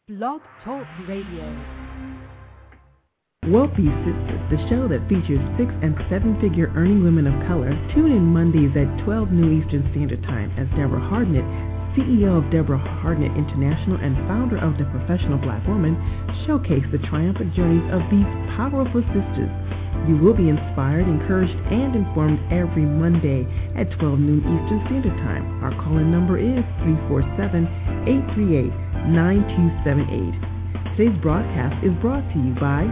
Blog Talk Radio. Wealthy Sistas, the show that features 6- and 7-figure earning women of color. Tune in Mondays at 12 noon Eastern Standard Time as Deborah Hardnett, CEO of Deborah Hardnett International and founder of The Professional Black Woman, showcase the triumphant journeys of these powerful sisters. You will be inspired, encouraged, and informed every Monday at 12 noon Eastern Standard Time. Our call-in number is 347-838-9278. Today's broadcast is brought to you by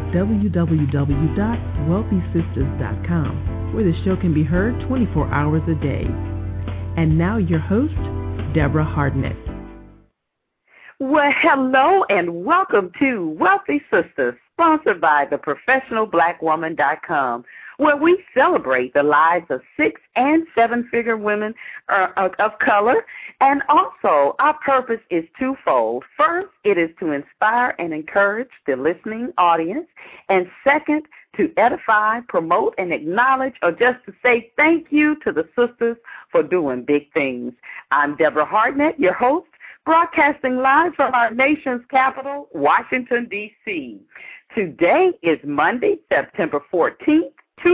www.wealthysisters.com, where the show can be heard 24 hours a day. And now your host, Deborah Hardnett. Well, hello and welcome to Wealthy Sisters, sponsored by theprofessionalblackwoman.com, where we celebrate the lives of 6- and 7-figure women of color. And also, our purpose is twofold. First, it is to inspire and encourage the listening audience. And second, to edify, promote, and acknowledge, or just to say thank you to the sisters for doing big things. I'm Deborah Hardnett, your host, broadcasting live from our nation's capital, Washington, D.C. Today is Monday, September 14th,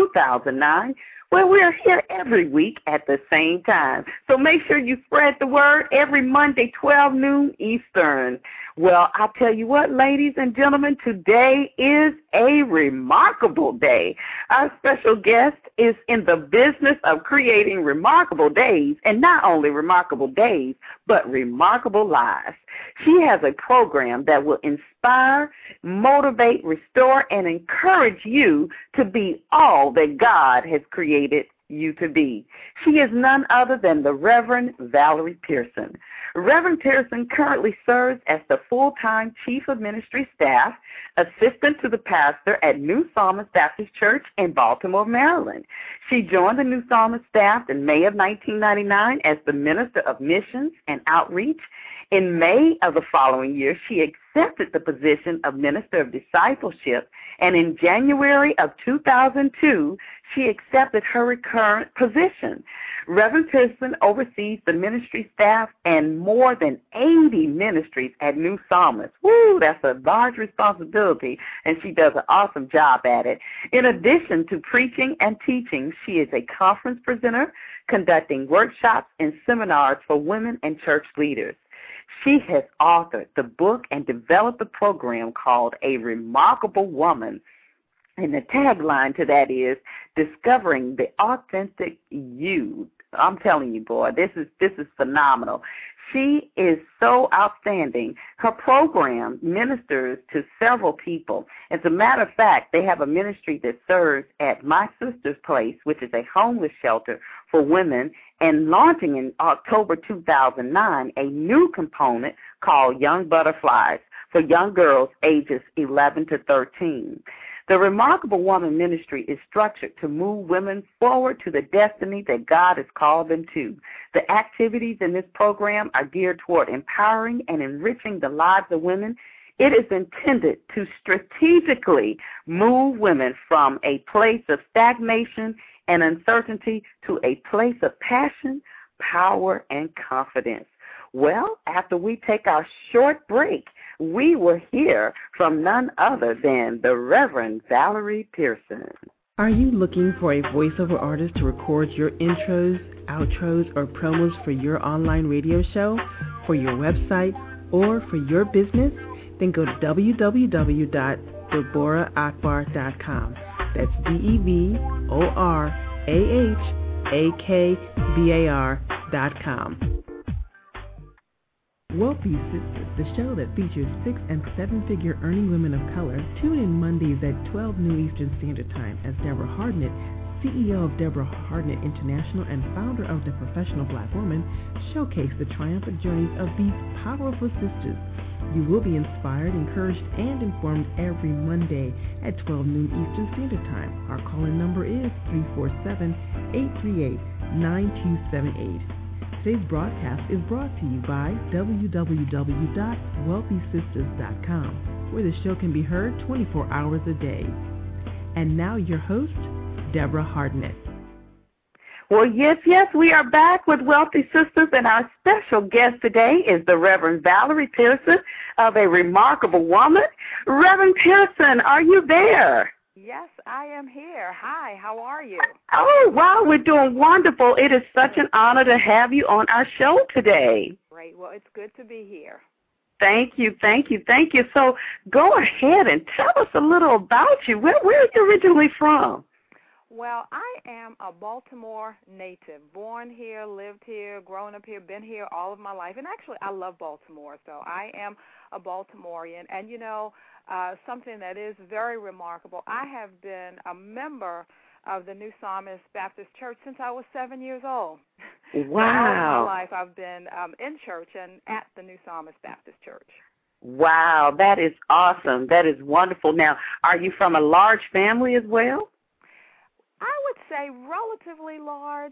2009, where we are here every week at the same time. So make sure you spread the word every Monday, 12 noon Eastern. Well, I'll tell you what, ladies and gentlemen, today is a remarkable day. Our special guest is in the business of creating remarkable days, and not only remarkable days, but remarkable lives. She has a program that will inspire, motivate, restore, and encourage you to be all that God has created you to be. She is none other than the Reverend Valerie Pearson. Reverend Pearson currently serves as the full-time Chief of Ministry Staff, Assistant to the Pastor at New Psalmist Baptist Church in Baltimore, Maryland. She joined the New Psalmist staff in May of 1999 as the Minister of Missions and Outreach. In May of the following year, she accepted the position of Minister of Discipleship, and in January of 2002, she accepted her current position. Reverend Pearson oversees the ministry staff and more than 80 ministries at New Psalmist. Woo, that's a large responsibility, and she does an awesome job at it. In addition to preaching and teaching, she is a conference presenter, conducting workshops and seminars for women and church leaders. She has authored the book and developed a program called A Remarkable Woman. And the tagline to that is Discovering the Authentic You. I'm telling you, boy, this is phenomenal. She is so outstanding. Her program ministers to several people. As a matter of fact, they have a ministry that serves at My Sister's Place, which is a homeless shelter for women, and launching in October 2009 a new component called Young Butterflies for young girls ages 11 to 13. The Remarkable Woman Ministry is structured to move women forward to the destiny that God has called them to. The activities in this program are geared toward empowering and enriching the lives of women. It is intended to strategically move women from a place of stagnation and uncertainty to a place of passion, power, and confidence. Well, after we take our short break, we will hear from none other than the Reverend Valerie Pearson. Are you looking for a voiceover artist to record your intros, outros, or promos for your online radio show, for your website, or for your business? Then go to www.deborahakbar.com. That's DeborahAkbar.com. Wealthy Sistas, the show that features 6- and 7-figure earning women of color. Tune in Mondays at 12 noon Eastern Standard Time as Deborah Hardnett, CEO of Deborah Hardnett International and founder of The Professional Black Woman, showcase the triumphant journeys of these powerful sisters. You will be inspired, encouraged, and informed every Monday at 12 noon Eastern Standard Time. Our call-in number is 347-838-9278. Today's broadcast is brought to you by www.wealthysisters.com, where the show can be heard 24 hours a day. And now your host, Deborah Hardnett. Well, yes, we are back with Wealthy Sistas, and our special guest today is the Reverend Valerie Pearson of A Remarkable Woman. Reverend Pearson, are you there? Yes, I am here. Hi, how are you? Oh, wow, we're doing wonderful. It is such an honor to have you on our show today. Great. Well, it's good to be here. Thank you. So go ahead and tell us a little about you. Where are you originally from? Well, I am a Baltimore native, born here, lived here, grown up here, been here all of my life. And actually, I love Baltimore, so I am a Baltimorean. And, something that is very remarkable, I have been a member of the New Psalmist Baptist Church since I was 7 years old. Wow. All of my life I've been in church and at the New Psalmist Baptist Church. Wow, that is awesome. That is wonderful. Now, are you from a large family as well? I would say relatively large.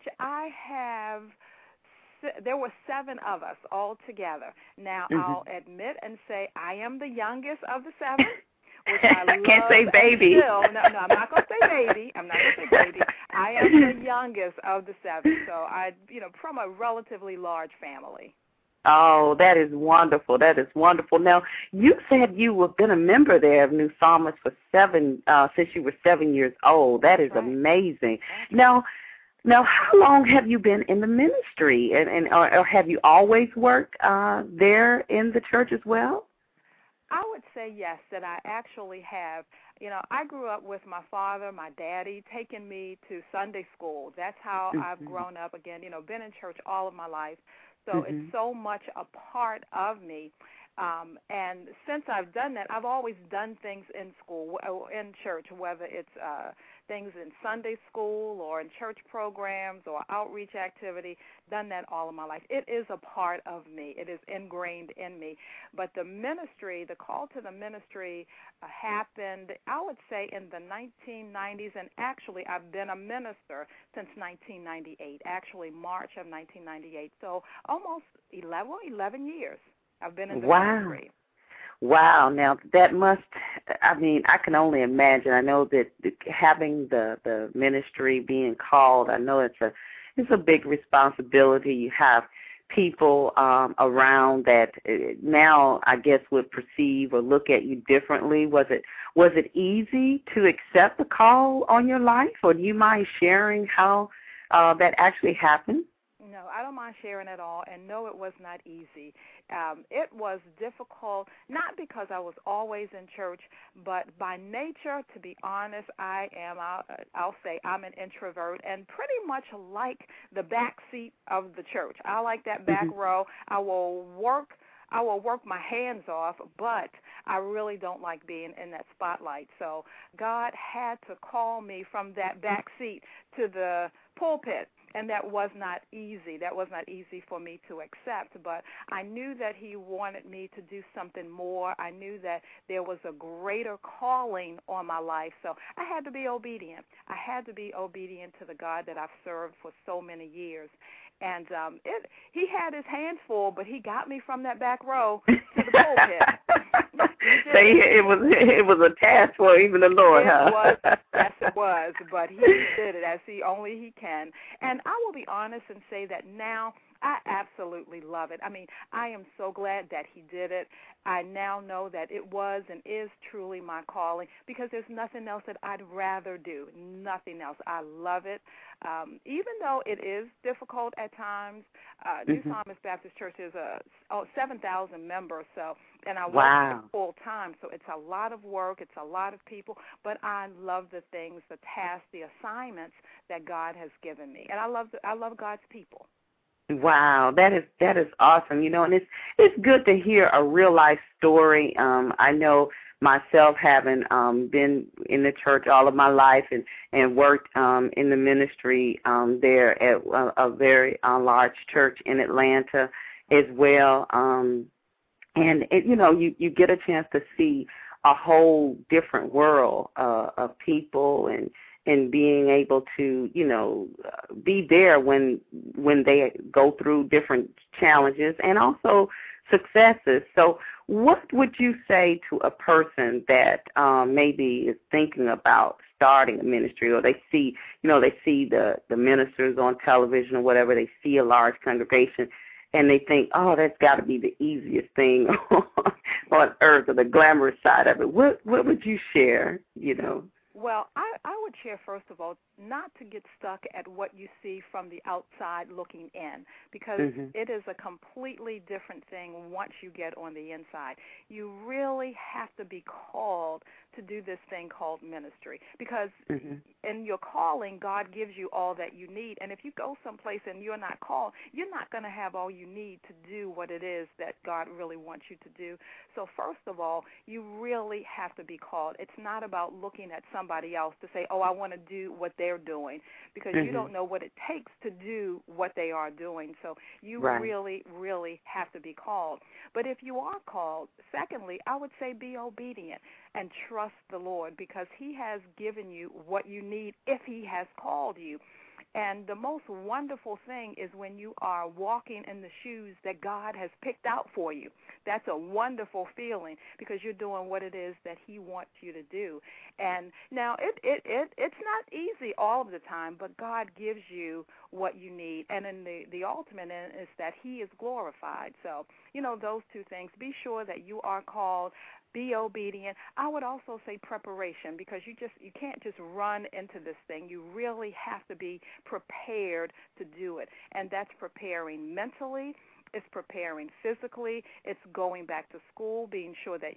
There were 7 of us all together. Now, I'll admit and say I am the youngest of the 7. Which I can't say baby. No, I'm not going to say baby. I am the youngest of the 7, so from a relatively large family. Oh, that is wonderful. Now, you said you have been a member there of New Psalmist for since you were 7 years old. That is right. Amazing. Now, how long have you been in the ministry, or have you always worked there in the church as well? I would say yes, that I actually have. I grew up with my father, my daddy, taking me to Sunday school. That's how I've grown up. Again, been in church all of my life. So it's so much a part of me. And since I've done that, I've always done things in school, in church, whether it's things in Sunday school or in church programs or outreach activity, done that all of my life. It is a part of me. It is ingrained in me. But the call to the ministry happened, I would say, in the 1990s, and actually I've been a minister since 1998, actually March of 1998, so almost 11 years I've been in the ministry. Wow. Now, that I can only imagine. I know that having the ministry being called, I know it's a big responsibility. You have people around that now, I guess, would perceive or look at you differently. Was it easy to accept the call on your life, or do you mind sharing how that actually happened? No, I don't mind sharing at all, and no, it was not easy. It was difficult, not because I was always in church, but by nature, to be honest, I'll say I'm an introvert and pretty much like the back seat of the church. I like that back row. I will work my hands off, but I really don't like being in that spotlight. So God had to call me from that back seat to the pulpit. And that was not easy. That was not easy for me to accept. But I knew that he wanted me to do something more. I knew that there was a greater calling on my life. So I had to be obedient. I had to be obedient to the God that I've served for so many years. And he had his hands full, but he got me from that back row to the pulpit. So it was a task for even the Lord, huh? Yes, it was. But he did it as only he can. And I will be honest and say that now I absolutely love it. I mean, I am so glad that he did it. I now know that it was and is truly my calling, because there's nothing else that I'd rather do, nothing else. I love it. Even though it is difficult at times, New Psalmist Baptist Church is 7,000 members, and I work full time, so it's a lot of work, it's a lot of people, but I love the things, the tasks, the assignments that God has given me, and I love God's people. Wow, that is awesome. And it's good to hear a real life story. I know myself, having been in the church all of my life and worked in the ministry there at a very large church in Atlanta as well. And you get a chance to see a whole different world of people and being able to, be there when they go through different challenges and also successes. So what would you say to a person that maybe is thinking about starting a ministry, or they see, they see the ministers on television or whatever. They see a large congregation, and they think, oh, that's got to be the easiest thing on earth, or the glamorous side of it. What would you share, Well, I would share, first of all, not to get stuck at what you see from the outside looking in, because it is a completely different thing once you get on the inside. You really have to be called to do this thing called ministry, because in your calling, God gives you all that you need. And if you go someplace and you're not called, you're not going to have all you need to do what it is that God really wants you to do. So first of all, you really have to be called. It's not about looking at somebody else to say, oh, I want to do what they're doing, because you don't know what it takes to do what they are doing. So you really, really have to be called. But if you are called, secondly, I would say be obedient and trust the Lord, because he has given you what you need if he has called you. And the most wonderful thing is when you are walking in the shoes that God has picked out for you. That's a wonderful feeling, because you're doing what it is that he wants you to do. And now it's not easy all of the time, but God gives you what you need. And in the ultimate end is that he is glorified. So, those two things. Be sure that you are called. Be obedient. I would also say preparation, because you can't just run into this thing. You really have to be prepared to do it. And that's preparing mentally. It's preparing physically. It's going back to school, being sure that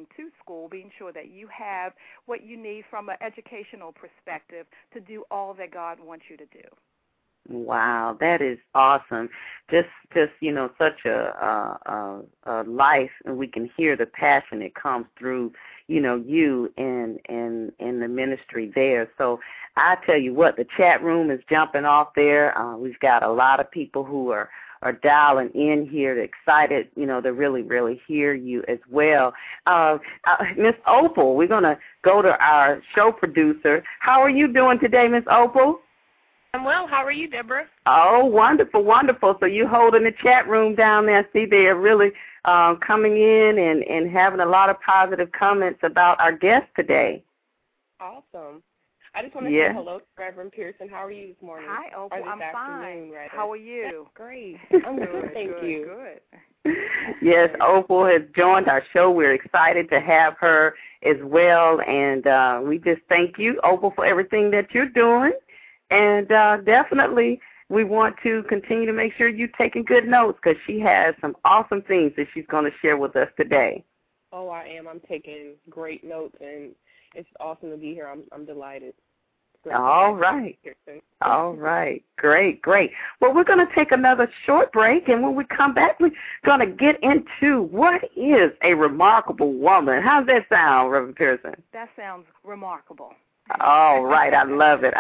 you have what you need from an educational perspective to do all that God wants you to do. Wow, that is awesome. Just such a life, and we can hear the passion that comes through, you and the ministry there. So I tell you what, the chat room is jumping off there. We've got a lot of people who are dialing in here. They're excited, to really, really hear you as well. Miss Opal, we're going to go to our show producer. How are you doing today, Miss Opal? I'm well. How are you, Deborah? Oh, wonderful, wonderful. So you holding the chat room down there. See, they're really coming in and having a lot of positive comments about our guest today. Awesome. I just want to say hello to Reverend Pearson. How are you this morning? Hi, Opal. I'm fine. Rather. How are you? That's great. I'm good. Thank you. Good. Yes, Opal has joined our show. We're excited to have her as well, and we just thank you, Opal, for everything that you're doing. And definitely we want to continue to make sure you're taking good notes, because she has some awesome things that she's going to share with us today. Oh, I am. I'm taking great notes, and it's awesome to be here. I'm delighted. All right. All right. Great. Well, we're going to take another short break, and when we come back, we're going to get into what is a remarkable woman. How's that sound, Reverend Pearson? That sounds remarkable. All right. I love it.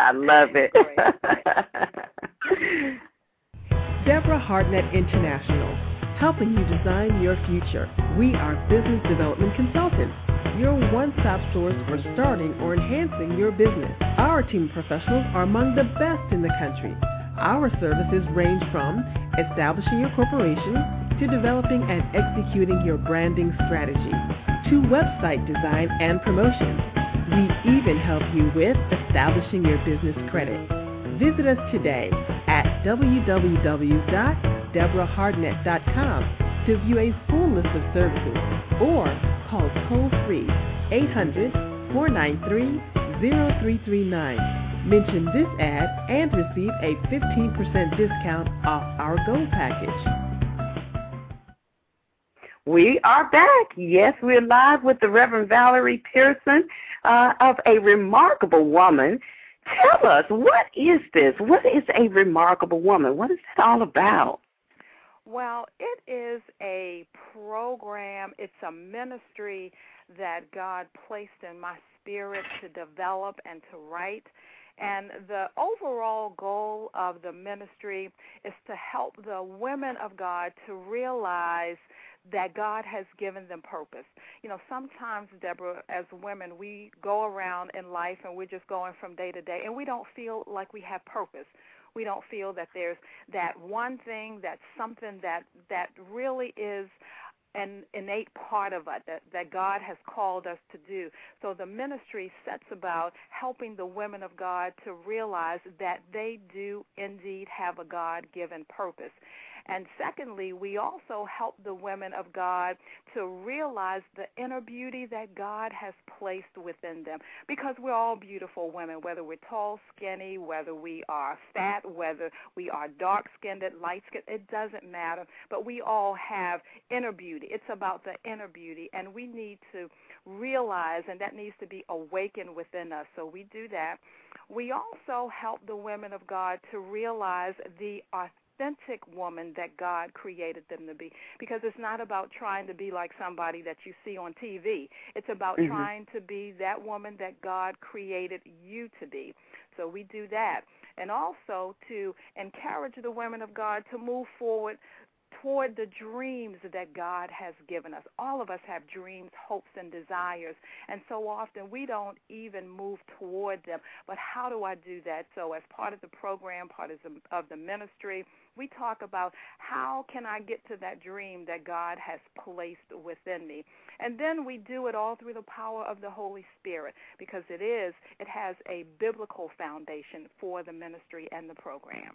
Deborah Hardnett International, helping you design your future. We are business development consultants, your one-stop source for starting or enhancing your business. Our team of professionals are among the best in the country. Our services range from establishing your corporation to developing and executing your branding strategy to website design and promotion. We even help you with establishing your business credit. Visit us today at www.deborahhardnett.com to view a full list of services, or call toll-free 800-493-0339. Mention this ad and receive a 15% discount off our Gold package. We are back. Yes, we're live with the Reverend Valerie Pearson of A Remarkable Woman. Tell us, what is this? What is a remarkable woman? What is that all about? Well, it is a program. It's a ministry that God placed in my spirit to develop and to write. And the overall goal of the ministry is to help the women of God to realize that God has given them purpose. Sometimes, Deborah, as women, we go around in life and we're just going from day to day, and we don't feel like we have purpose. We don't feel that there's that one thing, that something that really is an innate part of us that God has called us to do. So the ministry sets about helping the women of God to realize that they do indeed have a God-given purpose. And secondly, we also help the women of God to realize the inner beauty that God has placed within them, because we're all beautiful women, whether we're tall, skinny, whether we are fat, whether we are dark-skinned, light-skinned, it doesn't matter, but we all have inner beauty. It's about the inner beauty, and we need to realize, and that needs to be awakened within us, so we do that. We also help the women of God to realize the authentic woman that God created them to be, because it's not about trying to be like somebody that you see on TV. It's about trying to be that woman that God created you to be. So we do that. And also to encourage the women of God to move forward toward the dreams that God has given us. All of us have dreams, hopes, and desires, and so often we don't even move toward them. But how do I do that? So as part of the program, part of the ministry, we talk about how can I get to that dream that God has placed within me. And then we do it all through the power of the Holy Spirit, because it has a biblical foundation for the ministry and the program.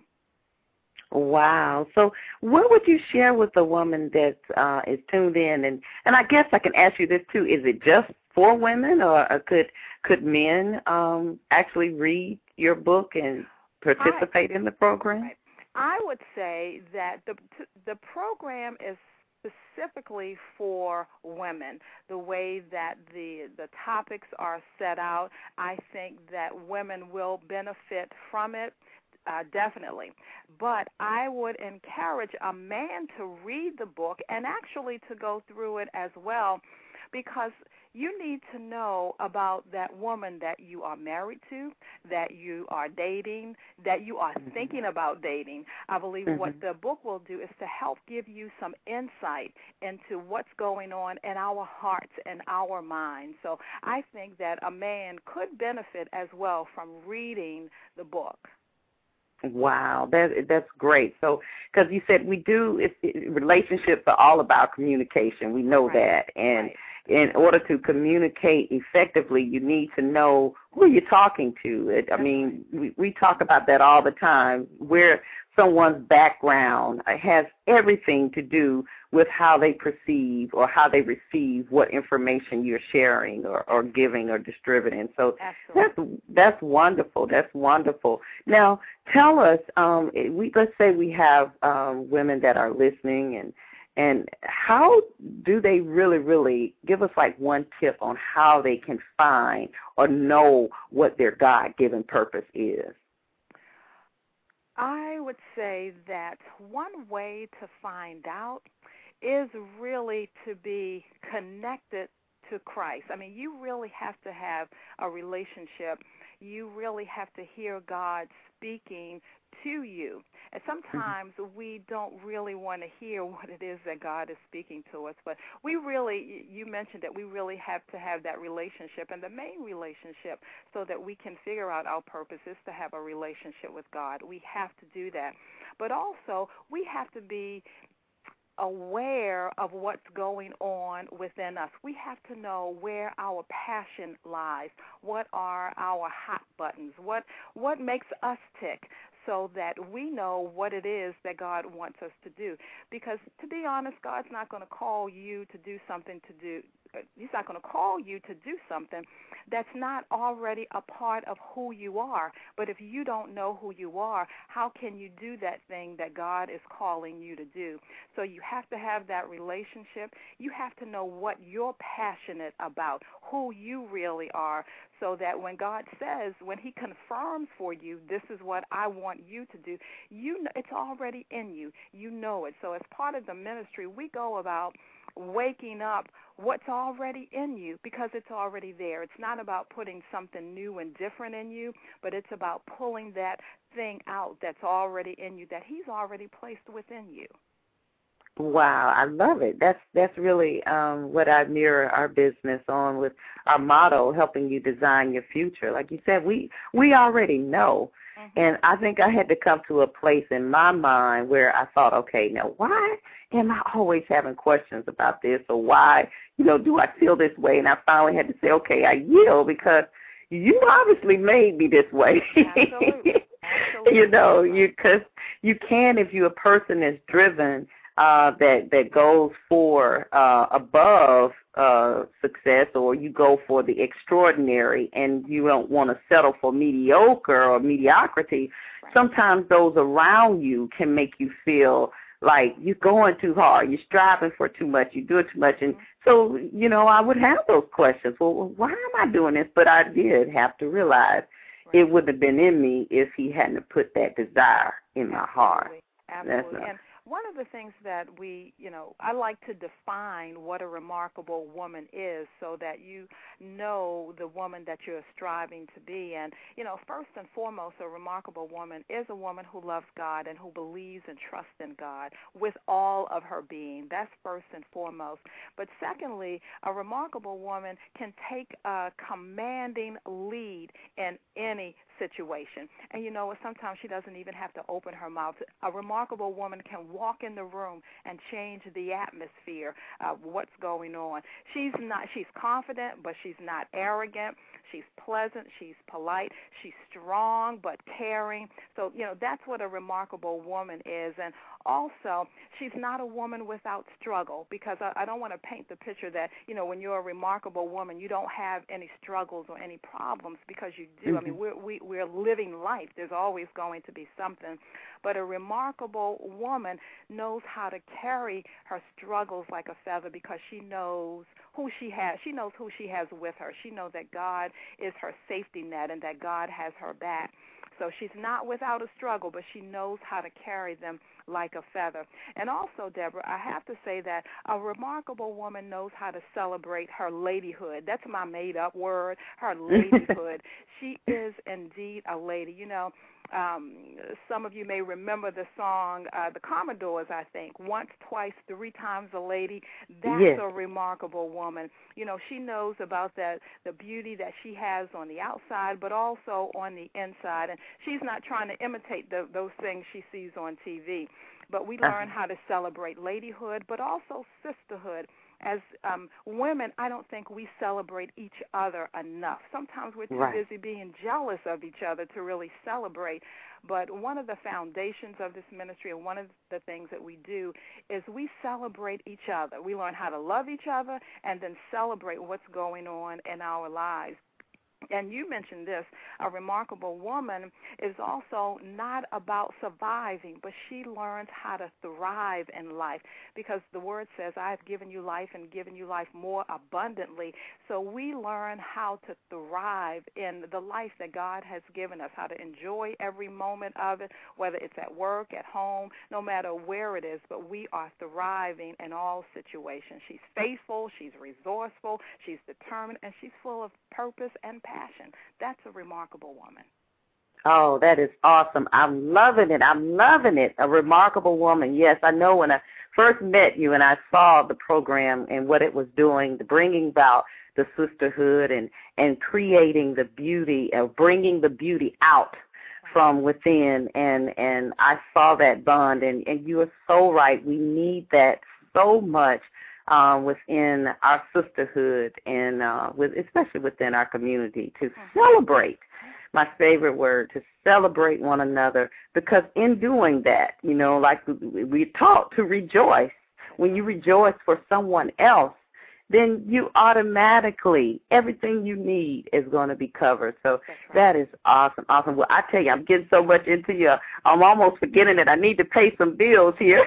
Wow. So what would you share with the woman that is tuned in? And I guess I can ask you this, too. Is it just for women, or could men actually read your book and participate in the program? Right. I would say that the program is specifically for women. The way that the topics are set out, I think that women will benefit from it. Definitely. But I would encourage a man to read the book and actually to go through it as well, because you need to know about that woman that you are married to, that you are dating, that you are thinking about dating. I believe what the book will do is to help give you some insight into what's going on in our hearts and our minds. So I think that a man could benefit as well from reading the book. Wow, that's great. So, because you said relationships are all about communication. We know that, and in order to communicate effectively, you need to know who you're talking to. I mean, we talk about that all the time, where someone's background has everything to do with how they perceive or how they receive what information you're sharing or giving or distributing. So that's wonderful. That's wonderful. Now, tell us, let's say we have women that are listening, and how do they really give us like one tip on how they can find or know what their God-given purpose is? I would say that one way to find out is really to be connected to Christ. I mean, you really have to have a relationship. You really have to hear God speaking to you. And sometimes we don't really want to hear what it is that God is speaking to us, but you mentioned that we really have to have that relationship, and the main relationship so that we can figure out our purpose is to have a relationship with God. We have to do that. But also, we have to be aware of what's going on within us. We have to know where our passion lies, what are our hot buttons, what makes us tick, so that we know what it is that God wants us to do. Because to be honest, God's not going to call you to do something He's not going to call you to do something that's not already a part of who you are. But if you don't know who you are, how can you do that thing that God is calling you to do? So you have to have that relationship. You have to know what you're passionate about, who you really are, so that when God says, when He confirms for you, this is what I want you to do, it's already in you. You know it. So as part of the ministry, we go about waking up what's already in you, because it's already there. It's not about putting something new and different in you, but it's about pulling that thing out that's already in you, that He's already placed within you. Wow, I love it. That's really what I mirror our business on, with our motto, helping you design your future. Like you said, we already know, And I think I had to come to a place in my mind where I thought, okay, now why am I always having questions about this, or why, do I feel this way? And I finally had to say, okay, I yield, because you obviously made me this way. Absolutely. Absolutely. Because you can, if you're a person that's driven, that goes for above success, or you go for the extraordinary, and you don't want to settle for mediocre or mediocrity. Right. Sometimes those around you can make you feel like you're going too hard, you're striving for too much, you do it too much. And so, I would have those questions. Well, why am I doing this? But I did have to realize it wouldn't have been in me if he hadn't put that desire in my heart. Absolutely. And one of the things that I like to define what a remarkable woman is, so that you know the woman that you're striving to be. And, first and foremost, a remarkable woman is a woman who loves God and who believes and trusts in God with all of her being. That's first and foremost. But secondly, a remarkable woman can take a commanding lead in any situation. And sometimes she doesn't even have to open her mouth. A remarkable woman can walk in the room and change the atmosphere of what's going on. She's confident, but she's not arrogant. She's pleasant, she's polite, she's strong but caring. So, that's what a remarkable woman is. And also, she's not a woman without struggle, because I don't want to paint the picture that, when you're a remarkable woman, you don't have any struggles or any problems, because you do. I mean, we're living life. There's always going to be something. But a remarkable woman knows how to carry her struggles like a feather, because she knows who she has. She knows who she has with her. She knows that God is her safety net and that God has her back. So she's not without a struggle, but she knows how to carry them like a feather. And also, Deborah, I have to say that a remarkable woman knows how to celebrate her ladyhood. That's my made-up word, her ladyhood. She is indeed a lady. Some of you may remember the song, The Commodores, I think, Once, Twice, Three Times a Lady. That's a remarkable woman. She knows about the beauty that she has on the outside, but also on the inside. And she's not trying to imitate those things she sees on TV. But we learn how to celebrate ladyhood, but also sisterhood. As women, I don't think we celebrate each other enough. Sometimes we're too busy being jealous of each other to really celebrate. But one of the foundations of this ministry, and one of the things that we do, is we celebrate each other. We learn how to love each other and then celebrate what's going on in our lives. And you mentioned this, a remarkable woman is also not about surviving, but she learns how to thrive in life, because the word says, I have given you life and given you life more abundantly. So we learn how to thrive in the life that God has given us, how to enjoy every moment of it, whether it's at work, at home, no matter where it is, but we are thriving in all situations. She's faithful, she's resourceful, she's determined, and she's full of purpose and passion. That's a remarkable woman. Oh, that is awesome. I'm loving it. I'm loving it. A remarkable woman. Yes, I know when I first met you and I saw the program and what it was doing, bringing about the sisterhood and creating the beauty, bringing the beauty out from within, and I saw that bond, and you are so right. We need that so much within our sisterhood and especially within our community, to celebrate. My favorite word, to celebrate one another, because in doing that, like we taught to rejoice. When you rejoice for someone else, then you automatically, everything you need is going to be covered. So that is awesome, awesome. Well, I tell you, I'm getting so much into you, I'm almost forgetting that I need to pay some bills here.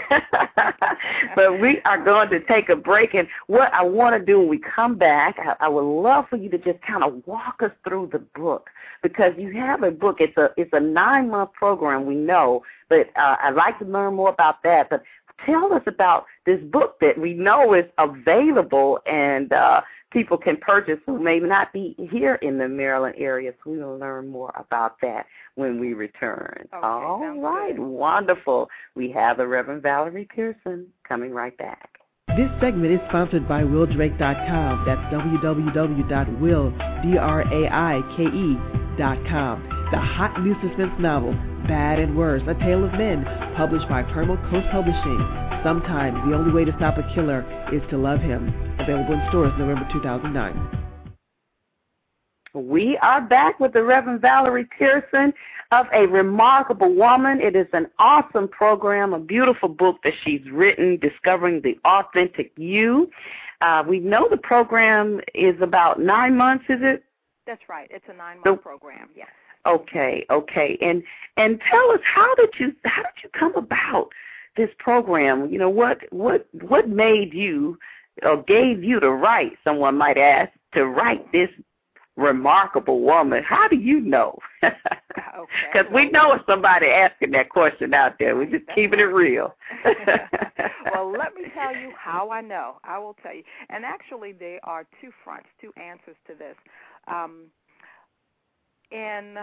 But we are going to take a break, and what I want to do when we come back, I would love for you to just kind of walk us through the book, because you have a book. It's a 9-month program, we know, but I'd like to learn more about that. But tell us about this book that we know is available and people can purchase who may not be here in the Maryland area. So we will learn more about that when we return. Okay, all right, wonderful. We have the Reverend Valerie Pearson coming right back. This segment is sponsored by WillDrake.com. That's www.willdraike.com. the hot new suspense novel, Bad and Worse, A Tale of Men, published by Permal Coast Publishing. Sometimes the only way to stop a killer is to love him. Available in stores November 2009. We are back with the Reverend Valerie Pearson of A Remarkable Woman. It is an awesome program, a beautiful book that she's written, Discovering the Authentic You. We know the program is about 9 months, is it? That's right. It's a 9-month program, yes. Okay. And tell us, how did you come about this program? You know, what made you or gave you the right, someone might ask, to write this remarkable woman? How do you know? Because we know it's somebody asking that question out there. We're just keeping it real. Well, let me tell you how I know. I will tell you. And actually, there are two fronts, two answers to this. In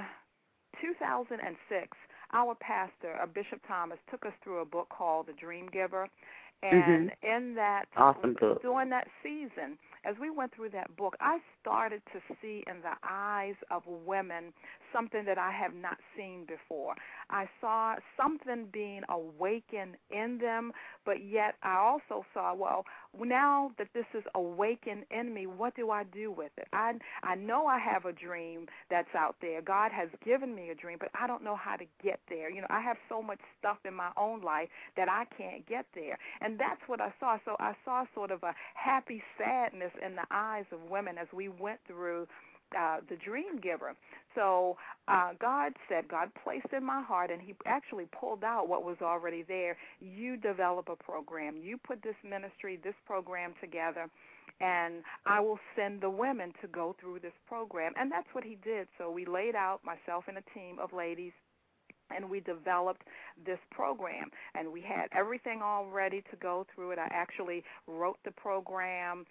2006, our pastor, Bishop Thomas, took us through a book called The Dream Giver. And in that, awesome book. During that season, as we went through that book, I started to see in the eyes of women something that I have not seen before. I saw something being awakened in them, but yet I also saw, well, now that this is awakened in me, what do I do with it? I know I have a dream that's out there. God has given me a dream, but I don't know how to get there. You know, I have so much stuff in my own life that I can't get there. And that's what I saw. So I saw sort of a happy sadness in the eyes of women as we went through the Dream Giver. So God placed in my heart, and he actually pulled out what was already there. You develop a program. You put this ministry, this program together, and I will send the women to go through this program. And that's what he did. So we laid out, myself and a team of ladies, and we developed this program, and we had everything all ready to go through it. I actually wrote the program,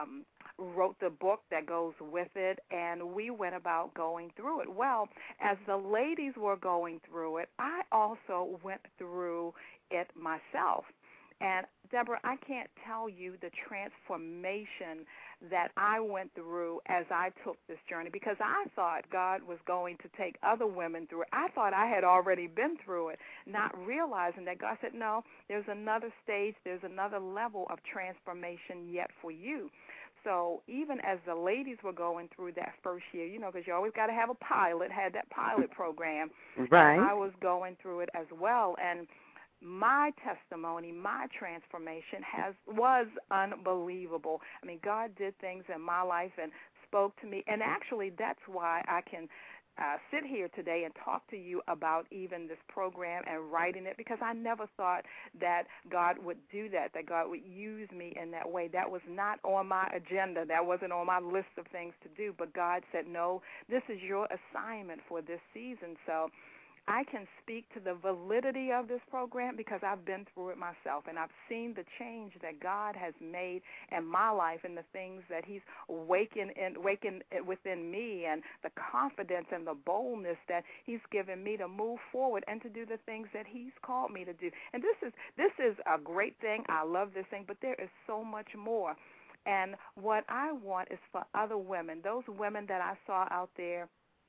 wrote the book that goes with it, and we went about going through it. Well, as the ladies were going through it, I also went through it myself. And, Deborah, I can't tell you the transformation that I went through as I took this journey, because I thought God was going to take other women through it. I thought I had already been through it, not realizing that God said, no, there's another stage, there's another level of transformation yet for you. So even as the ladies were going through that first year, you know, because you always got to have a pilot, had that pilot program. Right. I was going through it as well, and my testimony, my transformation was unbelievable. I mean, God did things in my life and spoke to me, and actually that's why I can sit here today and talk to you about even this program and writing it, because I never thought that God would do that God would use me in that way. That was not on my agenda. That wasn't on my list of things to do, but God said, no, this is your assignment for this season. So I can speak to the validity of this program because I've been through it myself, and I've seen the change that God has made in my life and the things that he's awakened within me, and the confidence and the boldness that he's given me to move forward and to do the things that he's called me to do. And this is a great thing. I love this thing, but there is so much more. And what I want is for other women, those women that I saw out there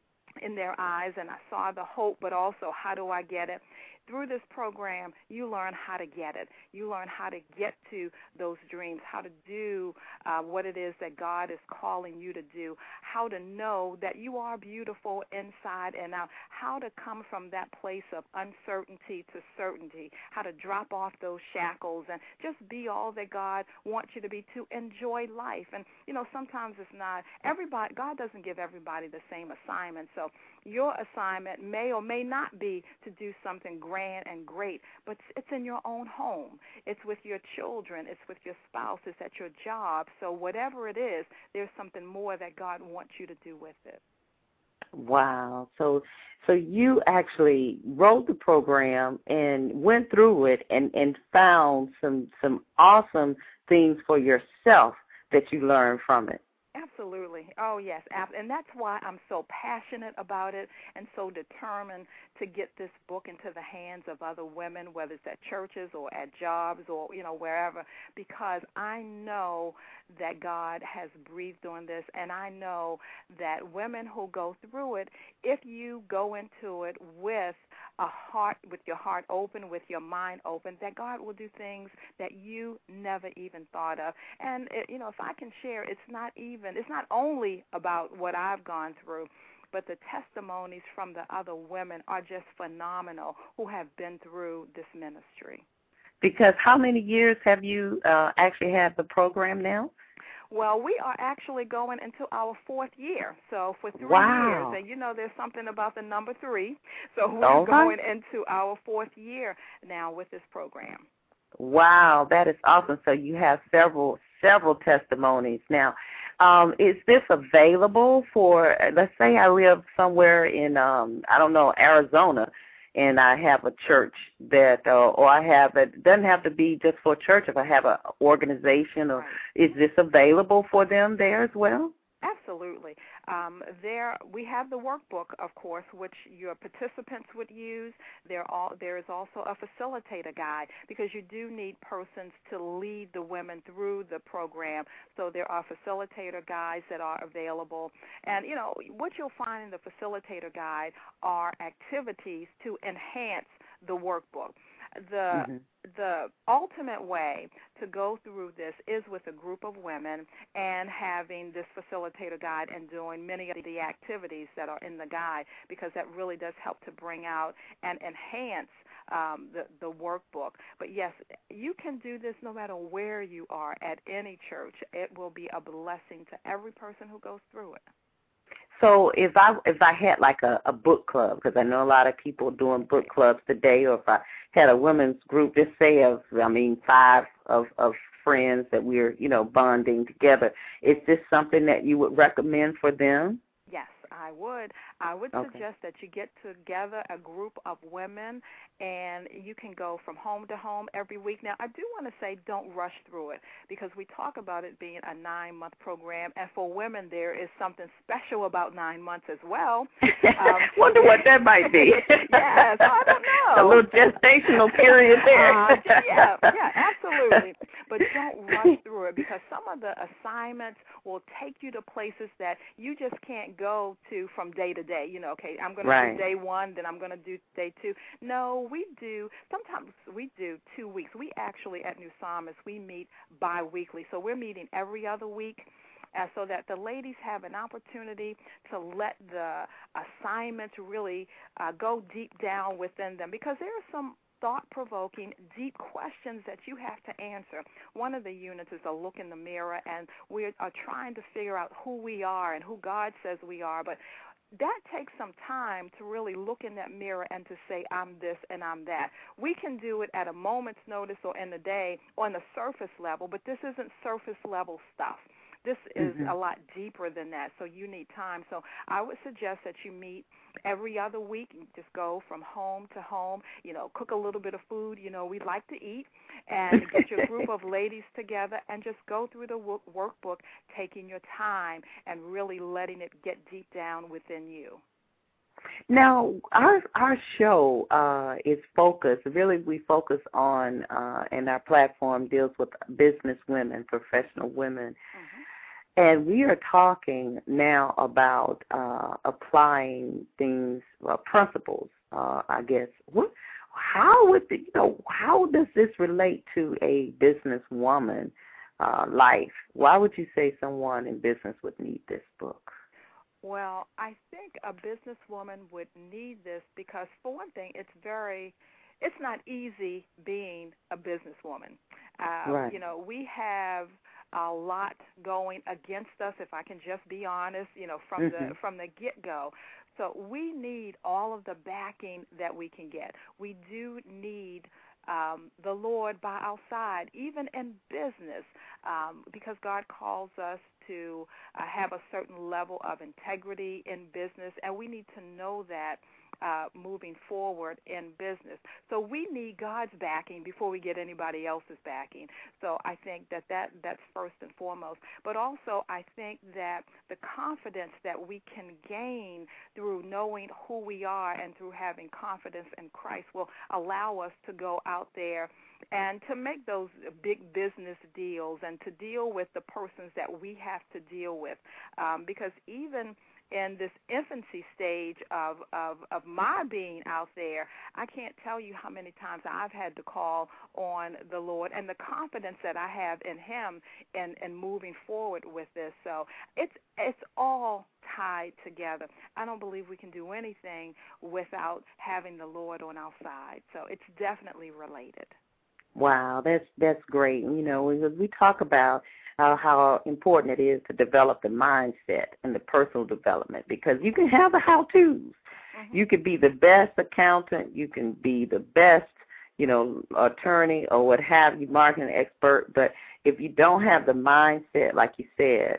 in their eyes, and I saw the hope, but also how do I get it? Through this program, you learn how to get it. You learn how to get to those dreams, how to do what it is that God is calling you to do, how to know that you are beautiful inside and out, how to come from that place of uncertainty to certainty, how to drop off those shackles and just be all that God wants you to be, to enjoy life. And, you know, sometimes it's not everybody. God doesn't give everybody the same assignment. So your assignment may or may not be to do something grand and great, but it's in your own home. It's with your children. It's with your spouse. It's at your job. So whatever it is, there's something more that God wants you to do with it. Wow. So you actually wrote the program and went through it and found some awesome things for yourself that you learned from it. Absolutely. Oh, yes. And that's why I'm so passionate about it and so determined to get this book into the hands of other women, whether it's at churches or at jobs or, wherever, because I know that God has breathed on this, and I know that women who go through it, if you go into it with with your heart open, with your mind open, that God will do things that you never even thought of. And, if I can share, it's not only about what I've gone through, but the testimonies from the other women are just phenomenal who have been through this ministry. Because how many years have you actually had the program now? Well, we are actually going into our 4th year. So for 3 Wow. years, and there's something about the number 3. So we're going into our 4th year now with this program. Wow, that is awesome. So you have several testimonies. Now, is this available for, let's say I live somewhere in, Arizona, and I have a church that, or I have, it doesn't have to be just for a church. If I have an organization, or is this available for them there as well? Absolutely. We have the workbook, of course, which your participants would use. There is also a facilitator guide, because you do need persons to lead the women through the program. So there are facilitator guides that are available. And, what you'll find in the facilitator guide are activities to enhance the workbook. The ultimate way to go through this is with a group of women and having this facilitator guide and doing many of the activities that are in the guide, because that really does help to bring out and enhance the workbook. But, yes, you can do this no matter where you are at any church. It will be a blessing to every person who goes through it. So if I had like a book club, because I know a lot of people doing book clubs today, or if I had a women's group, just say 5 of friends that we're, bonding together, is this something that you would recommend for them? Yes, I would. I would suggest that you get together a group of women, and you can go from home to home every week. Now, I do want to say don't rush through it, because we talk about it being a 9-month program, and for women there is something special about 9 months as well. Wonder what that might be. Yes, I don't know. A little gestational period there. Yeah, absolutely. But don't rush through it, because some of the assignments will take you to places that you just can't go to from day to day. Okay, I'm going to do day 1, then I'm going to do day 2. No, sometimes we do 2 weeks. We actually, at New Psalmist, we meet bi-weekly. So we're meeting every other week, so that the ladies have an opportunity to let the assignments really go deep down within them, because there are some thought-provoking, deep questions that you have to answer. One of the units is a look in the mirror, and we are trying to figure out who we are and who God says we are. But that takes some time to really look in that mirror and to say, I'm this and I'm that. We can do it at a moment's notice or in the day on the surface level, but this isn't surface-level stuff. This is a lot deeper than that, so you need time. So I would suggest that you meet every other week and just go from home to home, cook a little bit of food, we like to eat, and get your group of ladies together and just go through the workbook, taking your time and really letting it get deep down within you. Now, our show is focused, really we focus on, and our platform deals with business women, professional women. And we are talking now about applying things, principles, I guess. How does this relate to a businesswoman life? Why would you say someone in business would need this book? Well, I think a businesswoman would need this because, for one thing, it's not easy being a businesswoman. We have a lot going against us, if I can just be honest, from the get-go. So we need all of the backing that we can get. We do need the Lord by our side, even in business, because God calls us to have a certain level of integrity in business, and we need to know that moving forward in business. So we need God's backing before we get anybody else's backing. So I think that's first and foremost. But also I think that the confidence that we can gain through knowing who we are and through having confidence in Christ will allow us to go out there and to make those big business deals and to deal with the persons that we have to deal with. Because even in this infancy stage of my being out there, I can't tell you how many times I've had to call on the Lord and the confidence that I have in Him and moving forward with this. So it's all tied together. I don't believe we can do anything without having the Lord on our side. So it's definitely related. Wow, that's great. You know, we talk about how important it is to develop the mindset and the personal development, because you can have the how-tos. Mm-hmm. You could be the best accountant. You can be the best, attorney or what have you, marketing expert. But if you don't have the mindset, like you said,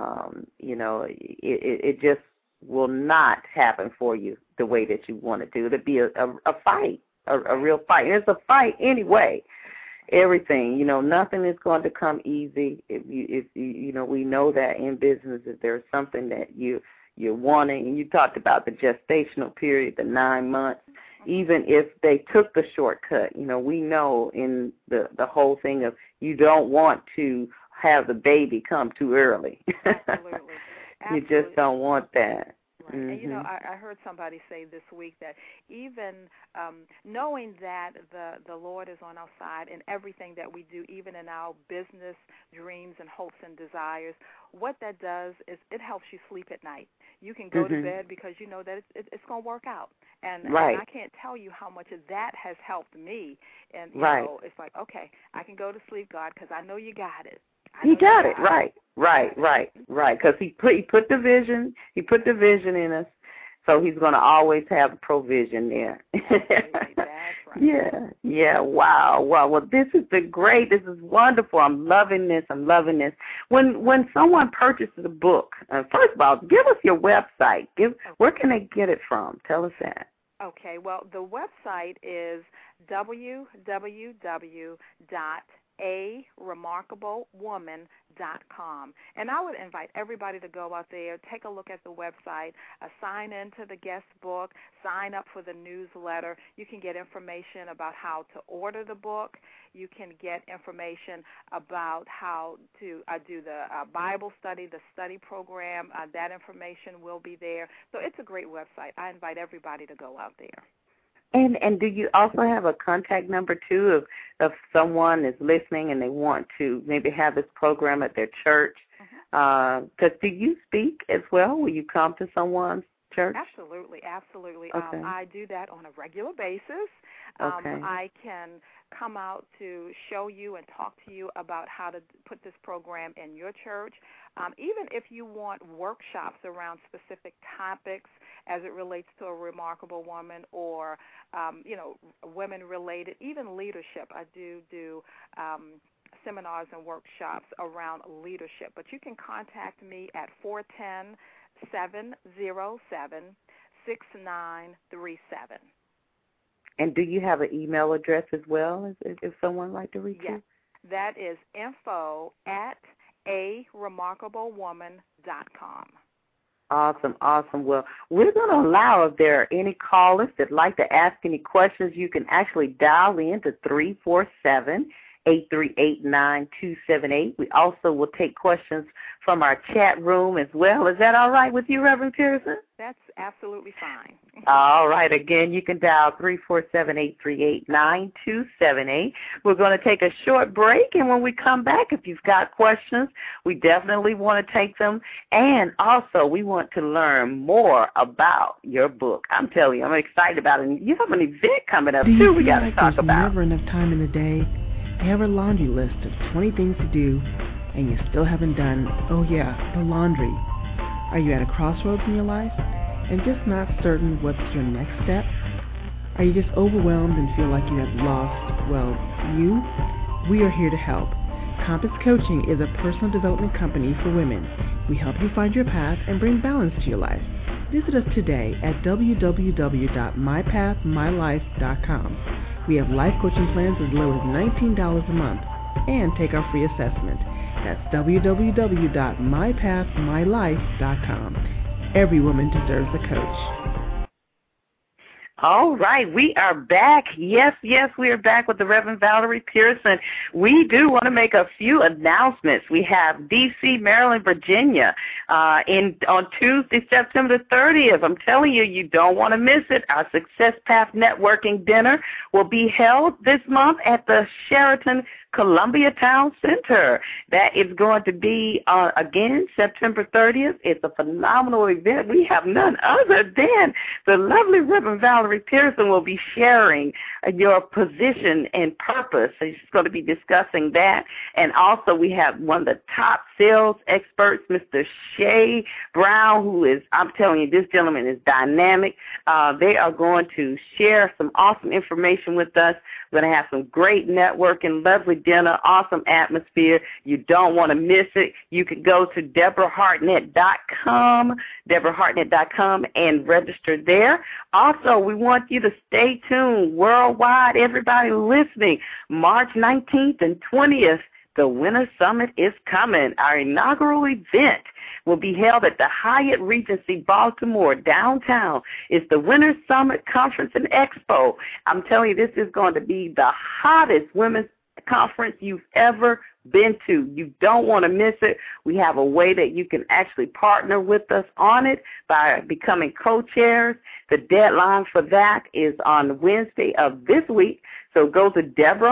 it just will not happen for you the way that you want it to. It'll be a fight, a real fight. And it's a fight anyway. Everything, nothing is going to come easy. If we know that in business, if there's something that you're wanting, and you talked about the gestational period, the 9 months, even if they took the shortcut, we know in the whole thing of you don't want to have the baby come too early. Absolutely. You just don't want that. Right. Mm-hmm. And, I heard somebody say this week that even knowing that the Lord is on our side in everything that we do, even in our business dreams and hopes and desires, what that does is it helps you sleep at night. You can go to bed because you know that it's going to work out. And I can't tell you how much of that has helped me. And, it's like, okay, I can go to sleep, God, because I know you got it. He got it, right, because he put the vision, in us, so he's going to always have provision there. That's right. Yeah, wow. Well, this is wonderful. I'm loving this. When someone purchases a book, first of all, give us your website. Where can they get it from? Tell us that. Okay, well, the website is www.aremarkablewoman.com. And I would invite everybody to go out there, take a look at the website, sign into the guest book, sign up for the newsletter. You can get information about how to order the book. You can get information about how to do the Bible study, the study program. That information will be there. So it's a great website. I invite everybody to go out there. And do you also have a contact number, too, if someone is listening and they want to maybe have this program at their church? Because do you speak as well? Will you come to someone's church? Absolutely. Okay. I do that on a regular basis. Okay. I can come out to show you and talk to you about how to put this program in your church. Even if you want workshops around specific topics as it relates to a remarkable woman or, women-related, even leadership. I do seminars and workshops around leadership. But you can contact me at 410-707-6937. And do you have an email address as well if someone would like to reach you? That is info@aremarkablewoman.com. Awesome. Well, we're going to allow, if there are any callers that like to ask any questions, you can actually dial in to 347-838-9278. We also will take questions from our chat room as well. Is that all right with you, Reverend Pearson? That's absolutely fine. All right. Again, you can dial 347-838-9278. We're going to take a short break, and when we come back, if you've got questions, we definitely want to take them. And also, we want to learn more about your book. I'm telling you, I'm excited about it. And you have an event coming up, too, we got to talk about. There's never enough time in the day? You have a laundry list of 20 things to do, and you still haven't done, the laundry. Are you at a crossroads in your life and just not certain what's your next step? Are you just overwhelmed and feel like you have lost, we are here to help. Compass Coaching is a personal development company for women. We help you find your path and bring balance to your life. Visit us today at www.mypathmylife.com. We have life coaching plans as low as $19 a month, and take our free assessment. That's www.mypathmylife.com. Every woman deserves a coach. All right, we are back. Yes, we are back with the Reverend Valerie Pearson. We do want to make a few announcements. We have D.C., Maryland, Virginia on Tuesday, September 30th. I'm telling you, you don't want to miss it. Our Success Path Networking Dinner will be held this month at the Sheraton Columbia Town Center. That is going to be, again, September 30th. It's a phenomenal event. We have none other than the lovely Reverend Valerie Pearson will be sharing your position and purpose. So she's going to be discussing that. And also we have one of the top sales experts, Mr. Shay Brown, who is, I'm telling you, this gentleman is dynamic. They are going to share some awesome information with us. We're going to have some great networking, lovely dinner, awesome atmosphere. You don't want to miss it. You can go to DeborahHartnett.com and register there. Also, we want you to stay tuned worldwide, everybody listening. March 19th and 20th, the Winter Summit is coming. Our inaugural event will be held at the Hyatt Regency Baltimore downtown. It's the Winter Summit Conference and Expo. I'm telling you, this is going to be the hottest women's conference you've ever been to. You don't want to miss it. We have a way that you can actually partner with us on it by becoming co-chairs. The deadline for that is on Wednesday of this week. So go to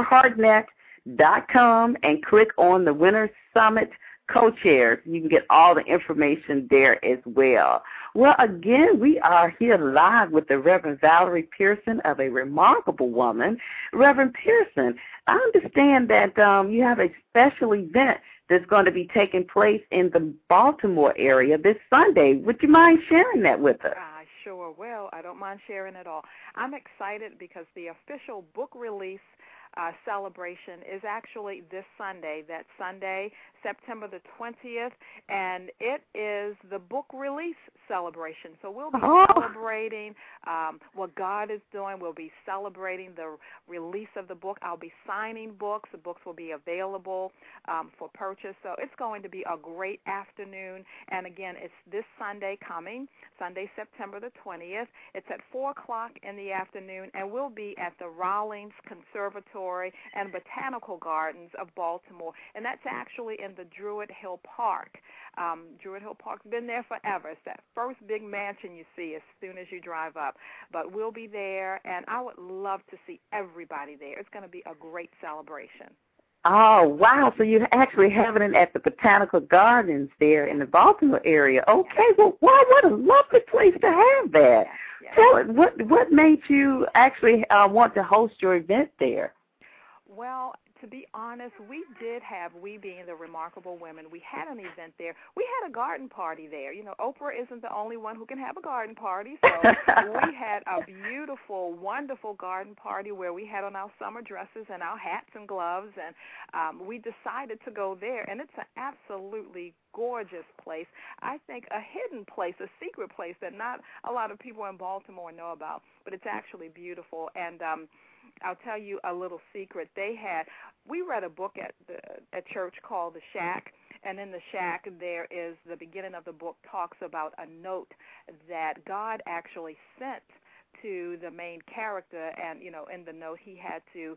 DeborahHartnett.com and click on the Winter Summit co-chairs. You can get all the information there as well. Well, again, we are here live with the Reverend Valerie Pearson of A Remarkable Woman. Reverend Pearson, I understand that you have a special event that's going to be taking place in the Baltimore area this Sunday. Would you mind sharing that with us? I sure will. I don't mind sharing it all. I'm excited because the official book release celebration is actually this Sunday. That's Sunday, September the 20th, and it is the book release celebration. So we'll be celebrating what God is doing. We'll be celebrating the release of the book. I'll be signing books. The books will be available for purchase. So it's going to be a great afternoon. And, again, it's this Sunday coming, Sunday, September the 20th. It's at 4 o'clock in the afternoon, and we'll be at the Rawlings Conservatory and Botanical Gardens of Baltimore, and that's actually in the Druid Hill Park. Druid Hill Park's been there forever. It's that first big mansion you see as soon as you drive up. But we'll be there, and I would love to see everybody there. It's going to be a great celebration. Oh, wow. So you're actually having it at the Botanical Gardens there in the Baltimore area. Okay, well, wow, what a lovely place to have that. Yes. Tell it, what made you actually want to host your event there? Well, to be honest, we being the Remarkable Women, we had an event there. We had a garden party there. You know, Oprah isn't the only one who can have a garden party, so we had a beautiful, wonderful garden party where we had on our summer dresses and our hats and gloves, and we decided to go there, and it's an absolutely gorgeous place. I think a hidden place, a secret place that not a lot of people in Baltimore know about, but it's actually beautiful, and I'll tell you a little secret. We read a book at church called The Shack, and in The Shack there is the beginning of the book talks about a note that God actually sent to the main character, and, you know, in the note he had to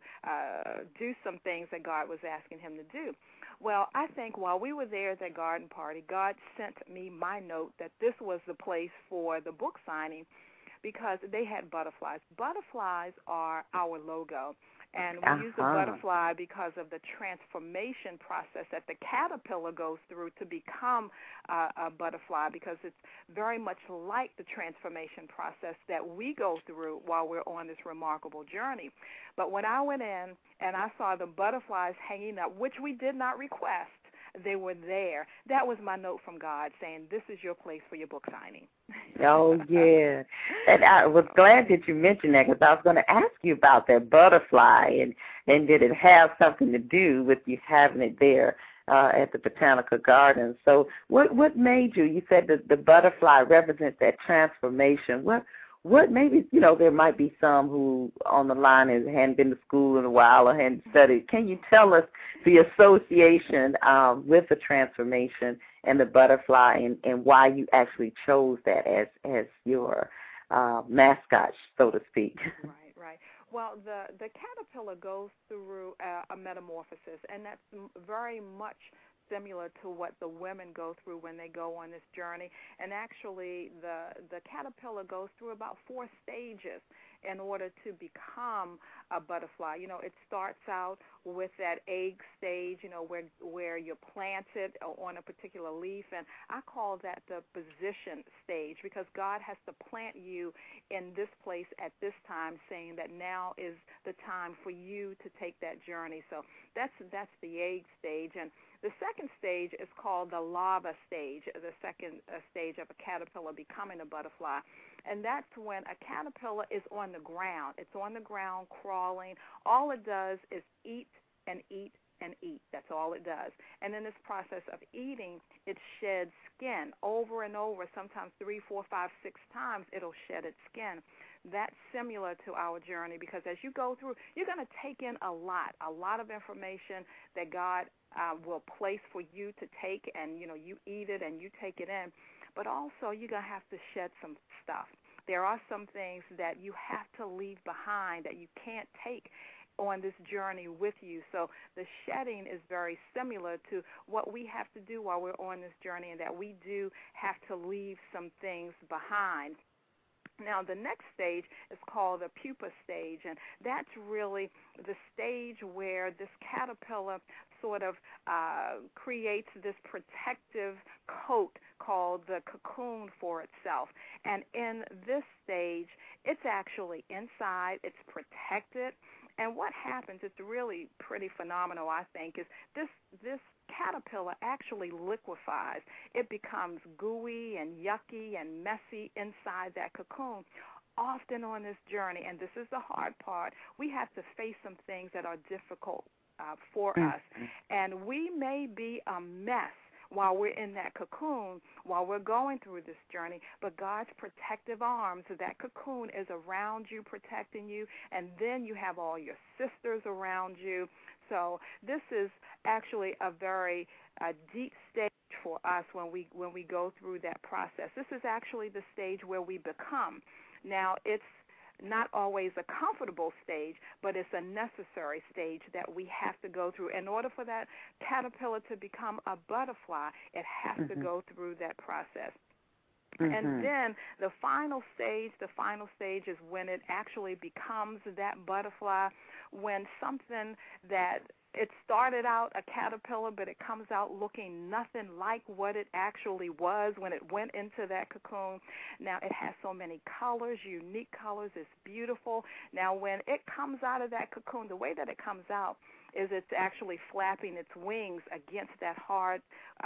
do some things that God was asking him to do. Well, I think while we were there at that garden party, God sent me my note that this was the place for the book signing, because they had butterflies. Butterflies are our logo, and we use the butterfly because of the transformation process that the caterpillar goes through to become a butterfly, because it's very much like the transformation process that we go through while we're on this remarkable journey. But when I went in and I saw the butterflies hanging up, which we did not request, they were there. That was my note from God saying, this is your place for your book signing. Oh, yeah. And I was glad that you mentioned that, because I was going to ask you about that butterfly, and did it have something to do with you having it there at the Botanical Gardens. So what made you said that the butterfly represents that transformation. What maybe, there might be some who on the line hadn't been to school in a while or hadn't studied. Can you tell us the association with the transformation and the butterfly and why you actually chose that as your mascot, so to speak? Right. Well, the caterpillar goes through a metamorphosis, and that's very much similar to what the women go through when they go on this journey. And actually, the caterpillar goes through about 4 stages in order to become a butterfly. It starts out with that egg stage, where you're planted on a particular leaf, and I call that the position stage, because God has to plant you in this place at this time, saying that now is the time for you to take that journey. So that's the egg stage. And the second stage is called the larva stage, the second stage of a caterpillar becoming a butterfly. And that's when a caterpillar is on the ground. It's on the ground crawling. All it does is eat and eat and eat. That's all it does. And in this process of eating, it sheds skin over and over, sometimes 3, 4, 5, 6 times it'll shed its skin. That's similar to our journey, because as you go through, you're going to take in a lot of information that God will place for you to take, and, you eat it and you take it in. But also you're going to have to shed some stuff. There are some things that you have to leave behind that you can't take on this journey with you. So the shedding is very similar to what we have to do while we're on this journey, and that we do have to leave some things behind. Now, the next stage is called the pupa stage, and that's really the stage where this caterpillar sort of creates this protective coat called the cocoon for itself. And in this stage, it's actually inside, it's protected. And what happens, it's really pretty phenomenal, I think, is this caterpillar actually liquefies. It becomes gooey and yucky and messy inside that cocoon. Often on this journey, and this is the hard part, we have to face some things that are difficult for us. And we may be a mess while we're in that cocoon, while we're going through this journey, but God's protective arms, that cocoon is around you, protecting you, and then you have all your sisters around you. So this is actually a very deep stage for us when we go through that process. This is actually the stage where we become. Now, it's not always a comfortable stage, but it's a necessary stage that we have to go through. In order for that caterpillar to become a butterfly, it has to go through that process. And then the final stage is when it actually becomes that butterfly, when something that it started out a caterpillar, but it comes out looking nothing like what it actually was when it went into that cocoon. Now, it has so many colors, unique colors. It's beautiful. Now, when it comes out of that cocoon, the way that it comes out is it's actually flapping its wings against that hard